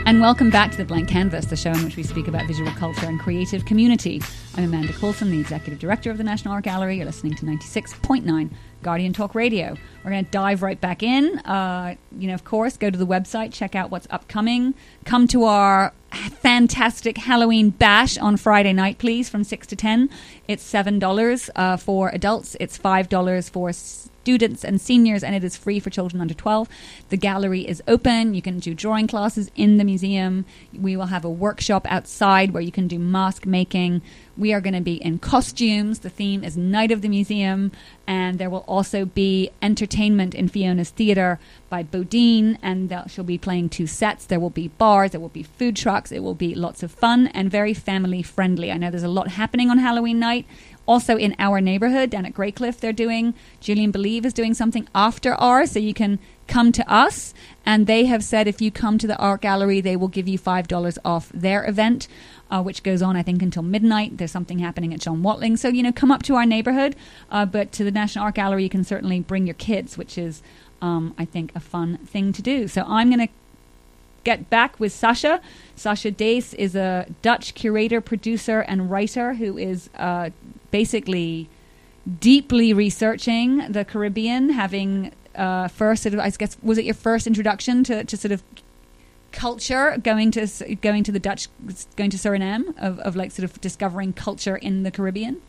And welcome back to The Blank Canvas, the show in which we speak about visual culture and creative community. I'm Amanda Coulson, the Executive Director of the National Art Gallery. You're listening to 96.9 Guardian Talk Radio. We're going to dive right back in. Of course, go to the website, check out what's upcoming. Come to our fantastic Halloween bash on Friday night, please, from 6 to 10. It's $7 for adults. It's $5 for students and seniors, and it is free for children under 12. The gallery is open. You can do drawing classes in the museum. We will have a workshop outside where you can do mask making. We are going to be in costumes. The theme is Night of the Museum, and there will also be entertainment in Fiona's Theatre by Bodine, and she'll be playing 2 sets. There will be bars, there will be food trucks. It will be lots of fun and very family friendly. I know there's a lot happening on Halloween night. Also in our neighborhood down at Greycliff, they're doing, Julian Believe is doing something after hours, so you can come to us. And they have said if you come to the art gallery, they will give you $5 off their event, which goes on, I think, until midnight. There's something happening at John Watling. So, come up to our neighborhood. But to the National Art Gallery, you can certainly bring your kids, which is, I think, a fun thing to do. So I'm going to get back with Sasha. Sasha Dace is a Dutch curator, producer, and writer who is basically deeply researching the Caribbean, having first sort of, I guess, was it your first introduction to sort of culture, going to the Dutch, going to Suriname, of like sort of discovering culture in the Caribbean?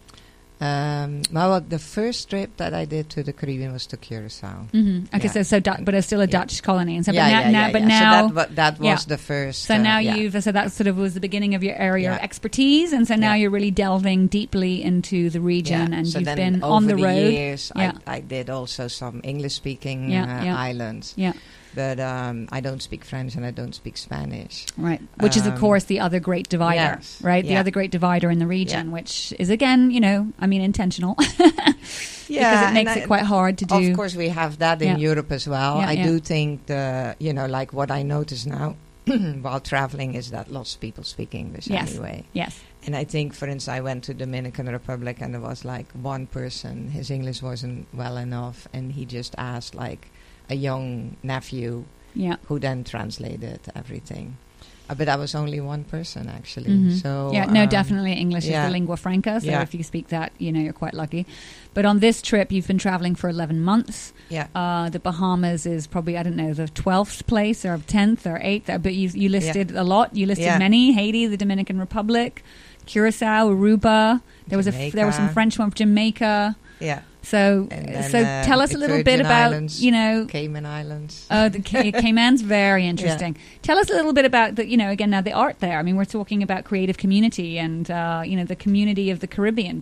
Well, the first trip that I did to the Caribbean was to Curacao. Mm-hmm. Okay, yeah. so but it's still a Dutch colony, and so Now, so that was the first. So now so that sort of was the beginning of your area of expertise, and so now you're really delving deeply into the region, and so you've been on the road. Over the years, I did also some English-speaking islands. Yeah. But I don't speak French and I don't speak Spanish. Right. Which is, of course, the other great divider, right? The other great divider in the region, which is, again, intentional. Because it makes it quite hard to do. Of course, we have that in Europe as well. I do think, like what I notice now while traveling is that lots of people speak English anyway. Yes. And I think, for instance, I went to Dominican Republic and there was like one person, his English wasn't well enough, and he just asked like a young nephew who then translated everything. But I was only one person, actually. Mm-hmm. So definitely English is the lingua franca. So if you speak that, you're quite lucky. But on this trip, you've been traveling for 11 months. Yeah. The Bahamas is probably, I don't know, the 12th place or 10th or 8th. But you listed a lot. You listed many. Haiti, the Dominican Republic, Curacao, Aruba. There was some French one, Jamaica. Yeah. So tell us a little bit about, Cayman Islands. Oh, the Cayman's very interesting. Yeah. Tell us a little bit about again, now the art there. I mean, we're talking about creative community and, the community of the Caribbean.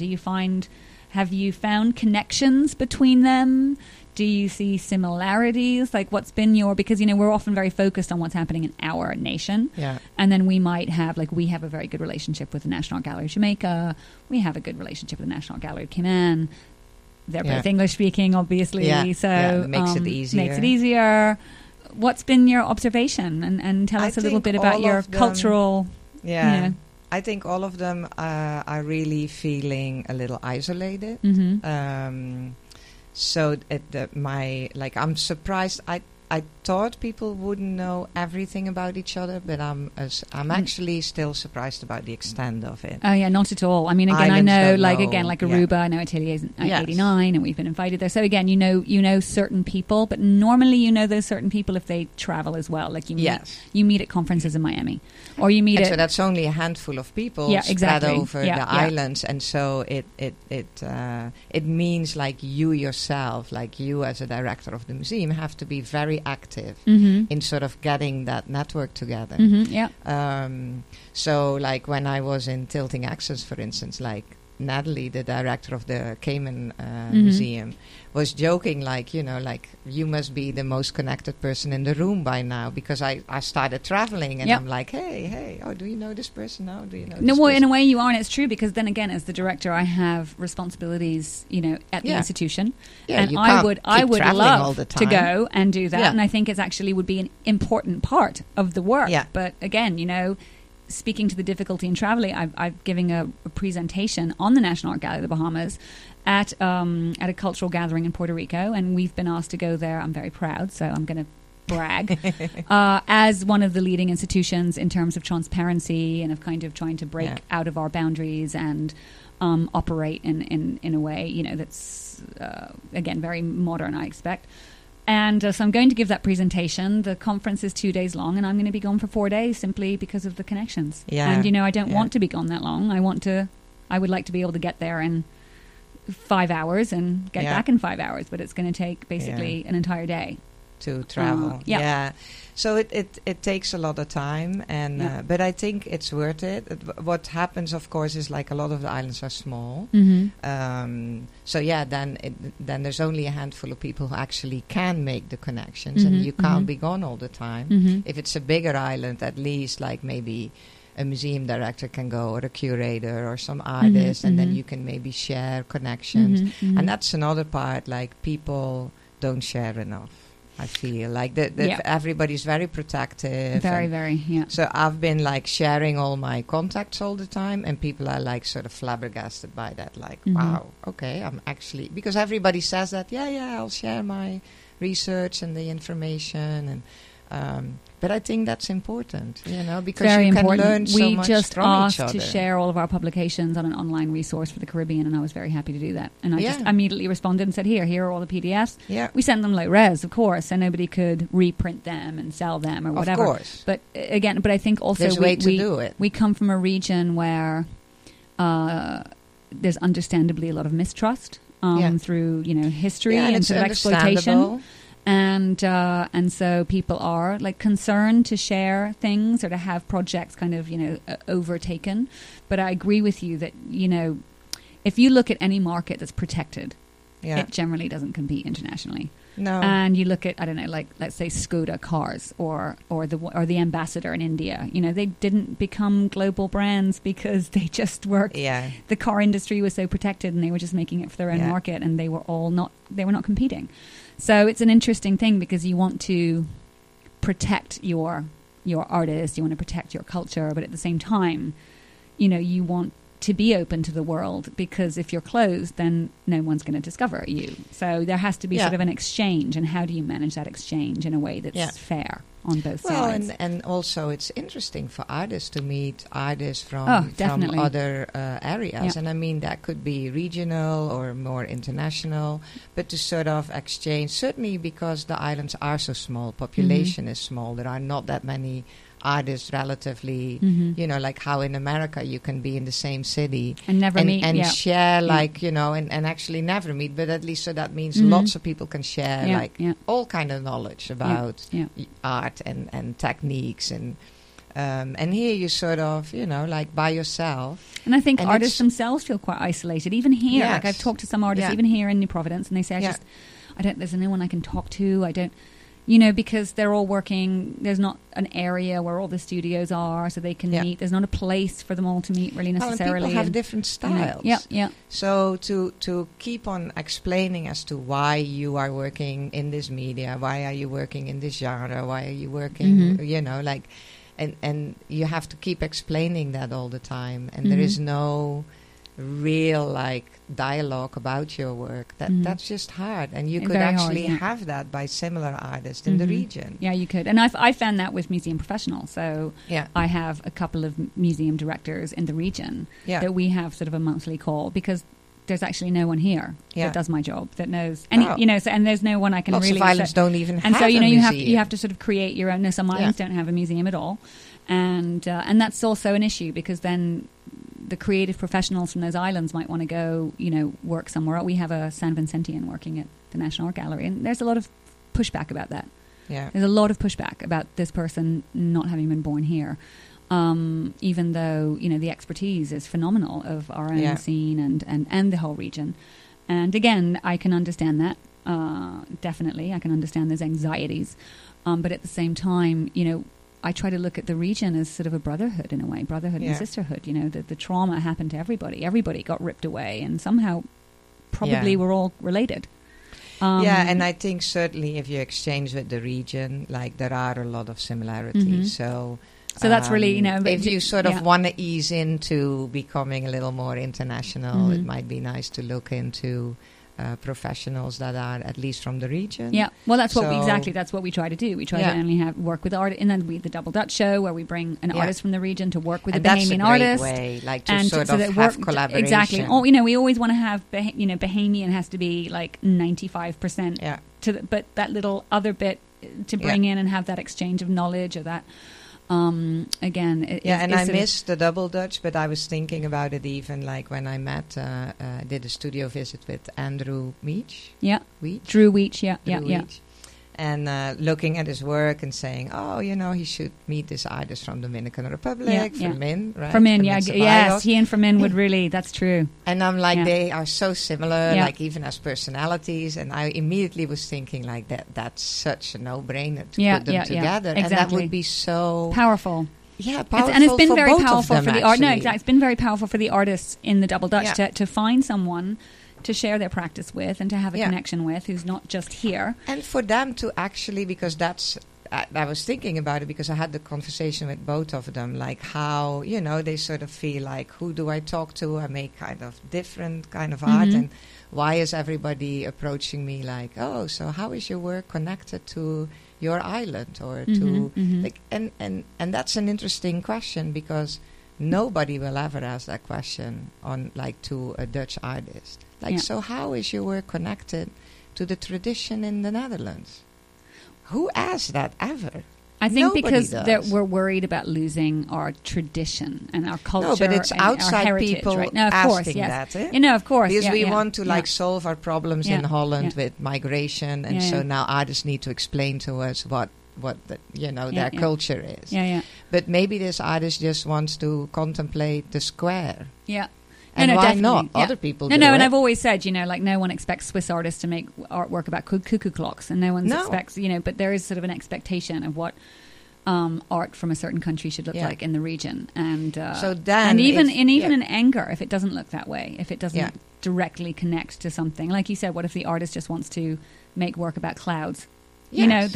Have you found connections between them? Do you see similarities? Like what's been because, we're often very focused on what's happening in our nation. Yeah. And then we might have, we have a very good relationship with the National Art Gallery of Jamaica. We have a good relationship with the National Art Gallery of Cayman. They're both English speaking, obviously. So it makes it easier. What's been your observation? And tell us a little bit about your cultural... Yeah. I think all of them are really feeling a little isolated. Mm-hmm. So I'm surprised. I thought people wouldn't know everything about each other, but I'm actually still surprised about the extent of it. Oh yeah, not at all. I mean, again, Islands I know, Aruba. I know Atelier is 89, and we've been invited there. So again, you know certain people, but normally you know those certain people if they travel as well. Like you meet at conferences in Miami, or you meet. So that's only a handful of people spread over the islands, and so it means like you yourself, like you as a director of the museum, have to be very active in sort of getting that network together. So like when I was in Tilting Access, for instance, like Natalie, the director of the Cayman Museum, was joking you must be the most connected person in the room by now, because I started traveling and I'm like, hey, do you know this person now? Do you know this person? In a way you are, and it's true, because then again, as the director, I have responsibilities, at the institution. Yeah, and I would love to go and do that. And I think it actually would be an important part of the work. Yeah. But again, speaking to the difficulty in traveling, I'm giving a presentation on the National Art Gallery of the Bahamas at a cultural gathering in Puerto Rico, and we've been asked to go there. I'm very proud, so I'm going to brag, as one of the leading institutions in terms of transparency and of kind of trying to break out of our boundaries and operate in a way, you know, that's, again, very modern, I expect. And so I'm going to give that presentation. The conference is 2 days long, and I'm going to be gone for 4 days simply because of the connections. Yeah. And, you know, I don't want to be gone that long. I would like to be able to get there in 5 hours and get back in 5 hours, but it's going to take basically an entire day to travel. So it takes a lot of time, and but I think it's worth it. What happens, of course, is like a lot of the islands are small. So then there's only a handful of people who actually can make the connections, and you can't be gone all the time. If it's a bigger island, at least like maybe a museum director can go, or a curator, or some artist, and then you can maybe share connections. And that's another part, like people don't share enough. I feel like everybody's very protective. Very. So I've been like sharing all my contacts all the time, and people are like sort of flabbergasted by that. Like, wow, okay, I'm actually, because everybody says that, I'll share my research and the information, and but I think that's important, you know, because very you can important. learn so much from each other. We just asked to share all of our publications on an online resource for the Caribbean, and I was very happy to do that. And I just immediately responded and said, here are all the PDFs. Yeah. We sent them low res, of course, so nobody could reprint them and sell them or whatever. Of course. But again, I think also there's a way to do it. We come from a region where there's understandably a lot of mistrust through, you know, history and sort of exploitation. And so people are like concerned to share things or to have projects kind of, you know, overtaken. But I agree with you that, you know, if you look at any market that's protected, it generally doesn't compete internationally. No. And you look at, I don't know, like let's say Skoda cars or the Ambassador in India. You know, they didn't become global brands because they just worked. Yeah. The car industry was so protected, and they were just making it for their own market, and they were not competing. So it's an interesting thing because you want to protect your artists, you want to protect your culture, but at the same time, you know, you want to be open to the world, because if you're closed, then no one's going to discover you. So there has to be sort of an exchange, and how do you manage that exchange in a way that's fair on both sides? And also it's interesting for artists to meet artists from other areas. And I mean, that could be regional or more international, but to sort of exchange, certainly because the islands are so small, population is small, there are not that many artists relatively, you know, like how in America you can be in the same city and never meet and share, like, you know, and actually never meet, but at least so that means lots of people can share all kind of knowledge about art and techniques, and here you sort of, you know, like by yourself. And I think artists themselves feel quite isolated, even here. Like I've talked to some artists even here in New Providence, and they say there's no one I can talk to. You know, because they're all working, there's not an area where all the studios are, so they can meet. There's not a place for them all to meet, really, necessarily. Well, people have different styles. So to keep on explaining as to why you are working in this media, why are you working in this genre, why are you working, you know, like, and you have to keep explaining that all the time. And there is no real, like, dialogue about your work. That's just hard, and you could actually have that by similar artists in the region. Yeah, you could. And I found that with Museum Professional. So I have a couple of museum directors in the region that we have sort of a monthly call, because there's actually no one here that does my job, that knows any, you know, so, and there's no one I can Lots really of islands don't even and have so, you know, a museum. you have to sort of create your own. No, some islands don't have a museum at all, and that's also an issue, because then the creative professionals from those islands might want to go, you know, work somewhere else. We have a San Vincentian working at the National Art Gallery, and there's a lot of pushback about that. Yeah. There's a lot of pushback about this person not having been born here, even though, you know, the expertise is phenomenal of our own scene and the whole region. And again, I can understand that. Definitely, I can understand those anxieties. But at the same time, you know, I try to look at the region as sort of a brotherhood in a way, brotherhood and sisterhood. You know, the trauma happened to everybody. Everybody got ripped away, and somehow probably we're all related. And I think certainly if you exchange with the region, like, there are a lot of similarities. So that's really, you know, if you sort of want to ease into becoming a little more international, it might be nice to look into professionals that are at least from the region. Yeah, well, that's what we try to do. We try to only work with art, and then we the Double Dutch show where we bring an artist from the region to work with a Bahamian artist. That's a great way, like to sort of have collaboration. Exactly. Oh, we always want to have, Bahamian has to be like 95%. Yeah. But that little other bit to bring in and have that exchange of knowledge or that. Again, I missed the Double Dutch, but I was thinking about it even like when I did a studio visit with Andrew Weech. Yeah, Drew Weech. Yeah. And looking at his work and saying, he should meet this artist from Dominican Republic, Fermin, right? Fermin, yes, he and Fermin would really, that's true. And I'm like, they are so similar, like even as personalities. And I immediately was thinking like that's such a no-brainer to put them together. Exactly. And that would be so powerful. Yeah, powerful. And it's been for very both powerful of them, for the art. No, exactly. It's been very powerful for the artists in the Double Dutch to find someone to share their practice with and to have a connection with who's not just here. And for them to actually, because I was thinking about it because I had the conversation with both of them, like how, they sort of feel like, who do I talk to? I make kind of different kind of art, and why is everybody approaching me like, oh, so how is your work connected to your island or to like, and that's an interesting question because nobody will ever ask that question to a Dutch artist. So how is your work connected to the tradition in the Netherlands? Who asked that ever? I think because we're worried about losing our tradition and our culture. No, but it's outside our heritage, people right? No, of asking course, yes. that. Of course. Because we want to solve our problems in Holland with migration, and so now artists need to explain to us what their culture is. Yeah. But maybe this artist just wants to contemplate the square. Yeah. And why not? Other people do it. And I've always said, no one expects Swiss artists to make artwork about cuckoo clocks, and no one expects, but there is sort of an expectation of what art from a certain country should look like in the region. And even in anger, if it doesn't look that way, if it doesn't directly connect to something, like you said, what if the artist just wants to make work about clouds? Yes.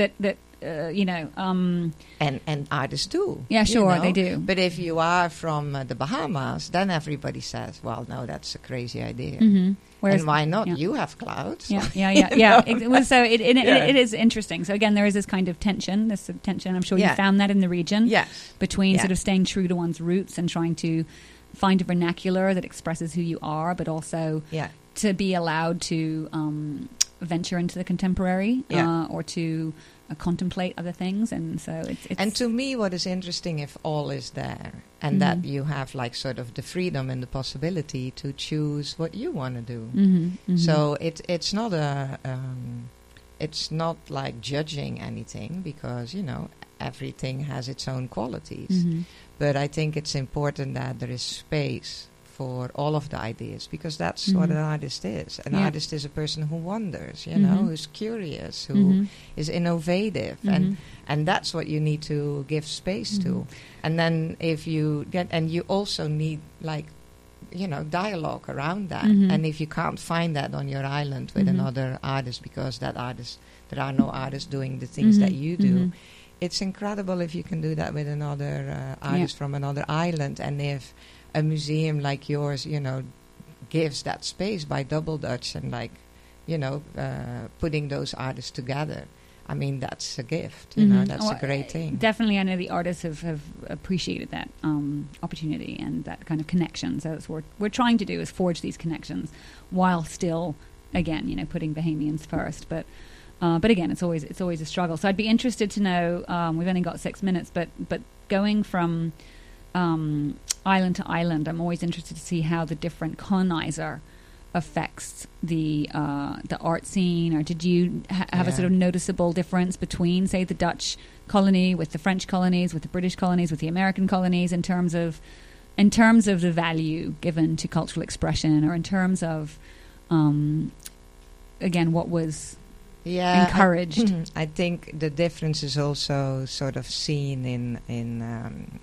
And artists do. Yeah, sure, they do. But if you are from the Bahamas, then everybody says, well, no, that's a crazy idea. Whereas, and why not? You have clouds. So it is interesting. So again, there is this kind of tension, I'm sure you found that in the region. Yes. Between sort of staying true to one's roots and trying to find a vernacular that expresses who you are, but also to be allowed to venture into the contemporary or to contemplate other things. And so it's and to me, what is interesting, if all is there and that you have like sort of the freedom and the possibility to choose what you want to do. So it's not it's not like judging anything because everything has its own qualities. But I think it's important that there is space for all of the ideas, because that's what an artist is. An artist is a person who wonders, who's curious, who is innovative, and that's what you need to give space to. And then if you get, and you also need dialogue around that. And if you can't find that on your island with another artist, because there are no artists doing the things that you do, it's incredible if you can do that with another artist from another island. And if a museum like yours, gives that space by Double Dutch and putting those artists together, I mean, that's a gift. That's a great thing. Definitely, I know the artists have appreciated that opportunity and that kind of connection. So that's what we're trying to do, is forge these connections while still, again, putting Bahamians first. But again, it's always a struggle. So I'd be interested to know. We've only got 6 minutes, but going from island to island, I'm always interested to see how the different colonizer affects the art scene. Or did you have a sort of noticeable difference between, say, the Dutch colony with the French colonies, with the British colonies, with the American colonies, in terms of the value given to cultural expression, or in terms of again, what was encouraged? I think the difference is also sort of seen in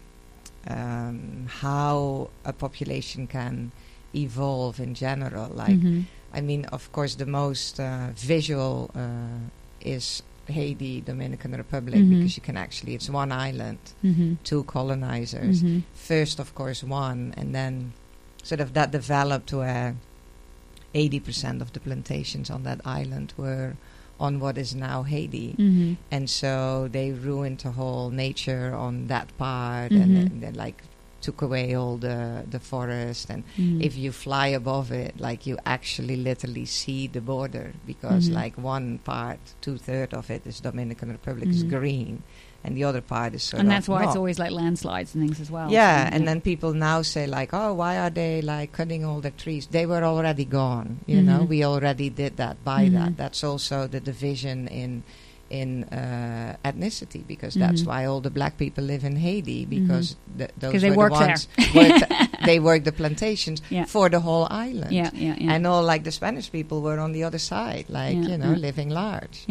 how a population can evolve in general. I mean, of course, the most visual is Haiti, Dominican Republic, because you can actually, it's one island, two colonizers. First, of course, one, and then sort of that developed where 80% of the plantations on that island were on what is now Haiti. Mm-hmm. And so they ruined the whole nature on that part, Mm-hmm. and then like took away all the forest. And if you fly above it, like you actually literally see the border, because like one part, 2/3 of it is Dominican Republic is green, and the other part is sort and of that's why it's not. always like landslides and things as well. Yeah, So, and then people now say like, oh, why are they like cutting all the trees? They were already gone, you know. We already did that by that. That's also the division in ethnicity, because that's why all the black people live in Haiti, because those they were work the ones they worked the plantations for the whole island. Yeah. And all like the Spanish people were on the other side, like living large.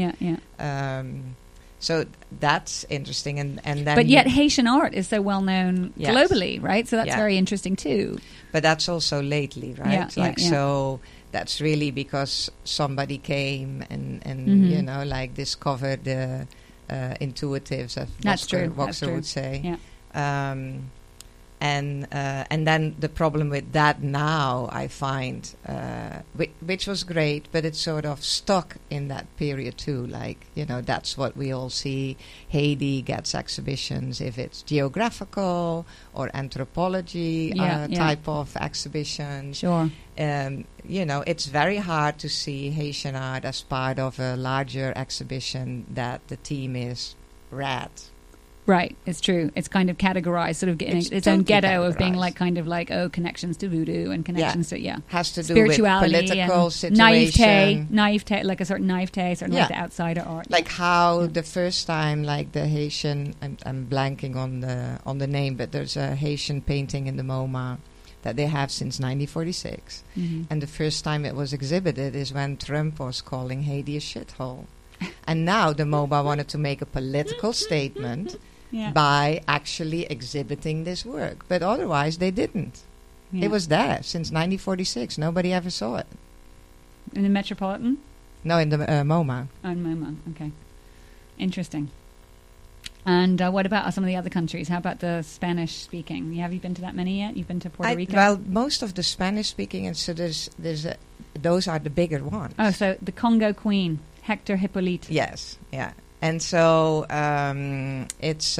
So that's interesting, and then. But yet Haitian art is so well known Yes. globally, right? So that's Yeah. very interesting too. But that's also lately, right? Yeah. So that's really because somebody came and you know, like discovered the intuitives, as That's true. Voxer would say. Yeah. And then the problem with that now, I find, which was great, but it's sort of stuck in that period too. Like, you know, that's what we all see. Haiti gets exhibitions if it's geographical or anthropology type of exhibitions. Sure. You know, it's very hard to see Haitian art as part of a larger exhibition that the theme is red. Right, it's true. It's kind of categorized, sort of getting It's its own totally ghetto of being categorized. like kind of like, oh, connections to voodoo and connections to has to do spirituality with political and situation. naivete, like a certain naivete, certain like the outsider art. Like how the first time, like the Haitian, I'm blanking on the name, but there's a Haitian painting in the MoMA that they have since 1946, and the first time it was exhibited is when Trump was calling Haiti a shithole, and now the MoMA wanted to make a political statement. Yeah. By actually exhibiting this work. But otherwise, they didn't. Yeah. It was there since 1946. Nobody ever saw it. In the Metropolitan? No, in the MoMA. Oh, in MoMA. Okay. Interesting. And what about some of the other countries? How about the Spanish-speaking? Have you been to that many yet? You've been to Puerto Rico? Well, most of the Spanish-speaking, and so those are the bigger ones. Oh, so the Congo Queen, Hector Hippolyte. Yes, yeah. And so it's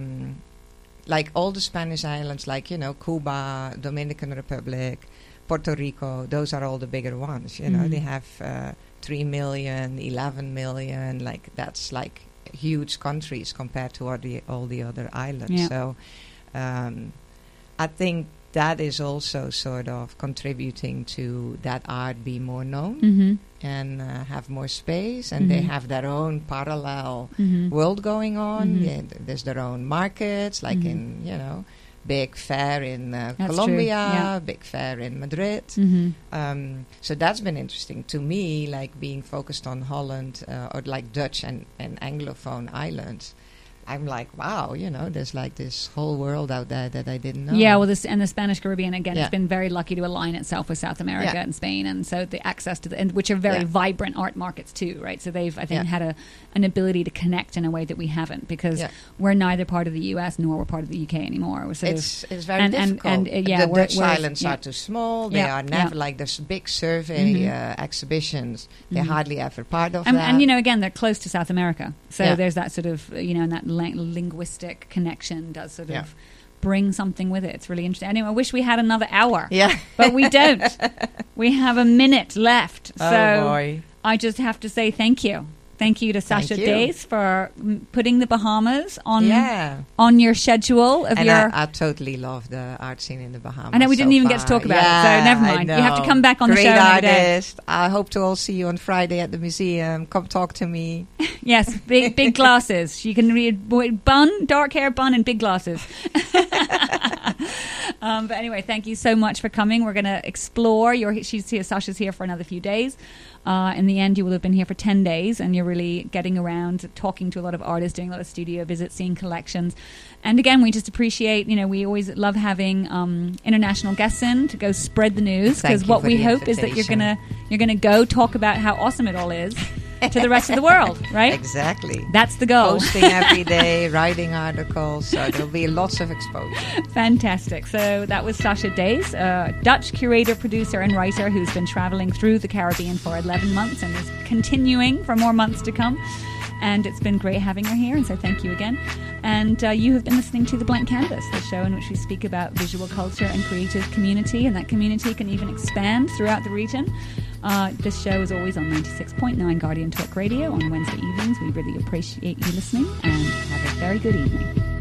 like all the Spanish islands, like, you know, Cuba, Dominican Republic, Puerto Rico, those are all the bigger ones. You know, they have 3 million, 11 million, like that's like huge countries compared to all the other islands. Yeah. So I think that is also sort of contributing to that art be more known and have more space, and they have their own parallel world going on. Yeah, there's their own markets, like in, you know, big fair in Colombia, big fair in Madrid. So that's been interesting to me, like being focused on Holland or like Dutch and Anglophone islands. I'm like, wow, you know, there's like this whole world out there that I didn't know. Yeah, well, and the Spanish Caribbean, again, Yeah. it's been very lucky to align itself with South America Yeah. and Spain, and so the access to which are very vibrant art markets too, right? So they've, I think, had an ability to connect in a way that we haven't, because we're neither part of the US nor we're part of the UK anymore. We're sort It's very difficult. And the Dutch islands are too small. They are never like there's big survey exhibitions. They're hardly ever part of that. And, you know, again, they're close to South America. So there's that sort of, you know, and that linguistic connection does sort of bring something with it. It's really interesting. Anyway, I wish we had another hour. Yeah. But we don't. We have a minute left. So Oh, boy. I just have to say thank you. Thank you to Sasha you. Days for putting the Bahamas on your schedule of And your... I totally love the art scene in the Bahamas. I know we didn't so even get to far. talk about it, so never mind. You have to come back on the Great show another day. artist. I hope to all see you on Friday at the museum. Come talk to me. Yes, big glasses. She can read bun, dark hair bun, and big glasses. But anyway, thank you so much for coming. We're going to explore. She's here. Sasha's here for another few days. In the end, you will have been here for 10 days, and you're really getting around, talking to a lot of artists, doing a lot of studio visits, seeing collections. And again, we just appreciate, you know, we always love having international guests in to go spread the news, because what we hope is that you're gonna go talk about how awesome it all is. to the rest of the world, right? Exactly. That's the goal. Posting every day, writing articles, so there'll be lots of exposure. Fantastic. So that was Sasha Days, a Dutch curator, producer, and writer who's been traveling through the Caribbean for 11 months and is continuing for more months to come. And it's been great having her here, and so thank you again. And you have been listening to The Blank Canvas, the show in which we speak about visual culture and creative community, and that community can even expand throughout the region. This show is always on 96.9 Guardian Talk Radio on Wednesday evenings. We really appreciate you listening, and have a very good evening.